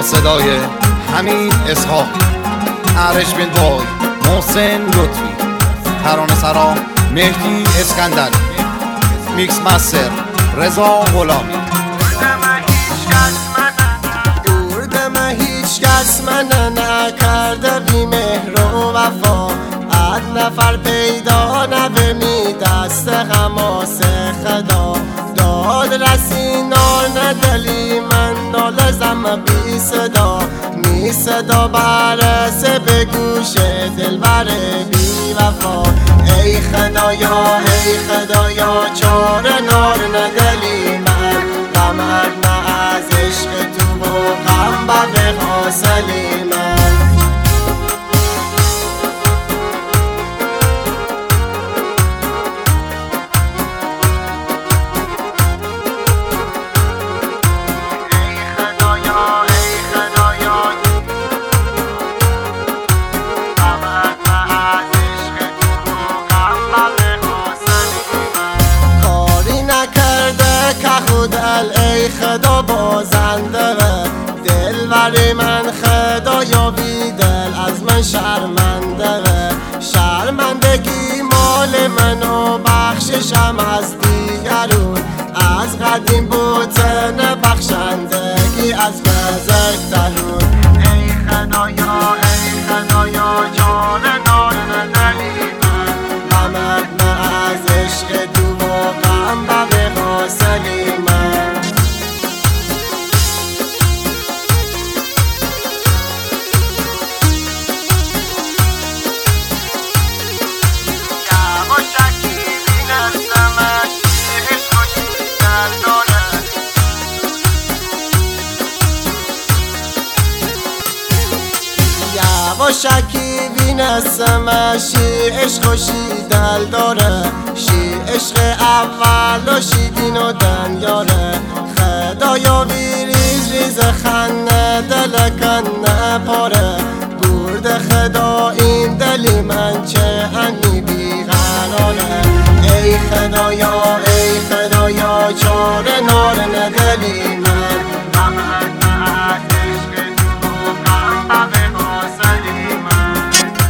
صدای حمید اسحاق، ارش بن وای، محسن لطفی، ترانه سرا مهدی اسکندر، میکس مستر رضا غلامی. دردم هیچ کس من نکرده بی مهر و وفا، از نفر پیدا نبمی دست غماس خدا، داد رسی نار ندلی من نال زم بی صدا، می صدا برسه به گوش دلبر بی وفا. ای خدایا ای خدایا چاره نار ندلی من، غمت نه از عشق تو و غم به حاصلی من. ای خدا بازنده دلبر من، خدایا بی دل از من شرمنده، شرمندگی مال منو بخششم از دیگرون، از قدیم بوتن بخشندگی از بزرگترون. ای خدایا ای خدایا جان نار ندلی من، غمت نه از عشق تو و غم به حاصلی من. یواشکی وینسم شی عشق و شی دل داره، شی عشق اول و شی دین و دنیاره، خدایا ریز ریز خنه دل کنه پاره، برد خدا این دلی من چه انی بیقراره. ای خدایا ای خدایا چاره نار ندلی من، غمت نه از عشق تو و غم به حاصلی من.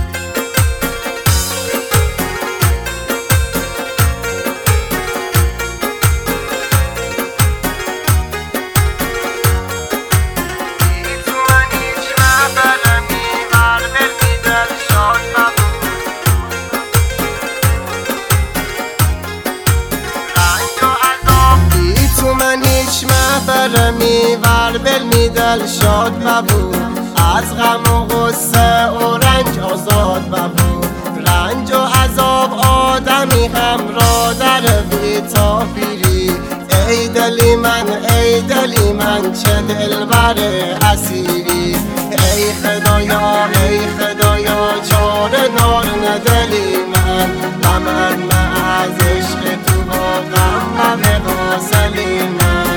میور بل می دل شاد ببو، از غم و غصه و رنج آزاد ببو، رنج و عذاب آدمی همراه در بی تا پیری. ای دلی من چه دلبر اسیری، ای خدایا چاره نار ندلی من، غمت نه از عشق تو و غم به حاصلی من.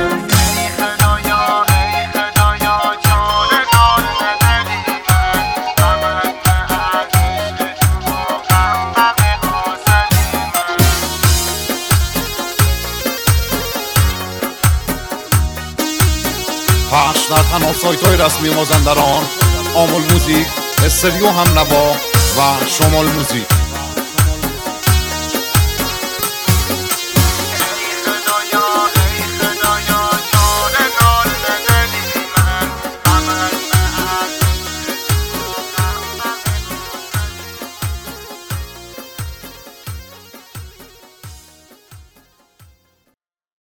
پخش در تنها سایت های رسمی مازندران، آمل موزیک، استریو هم نوا و شمال موزیک.